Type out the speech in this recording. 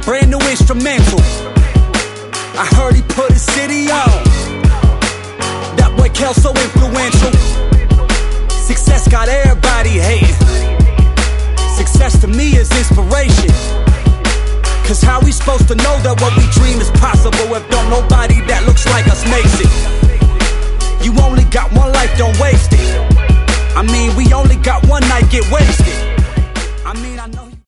brand new instrumental. I heard he put his city on. That boy Kel so influential. Success got everybody hating. Success to me is inspiration. Cause how we supposed to know that what we dream is possible if don't nobody that looks like us makes it? You only got one life, don't waste it. I mean, we only got one night, get wasted. I mean, I know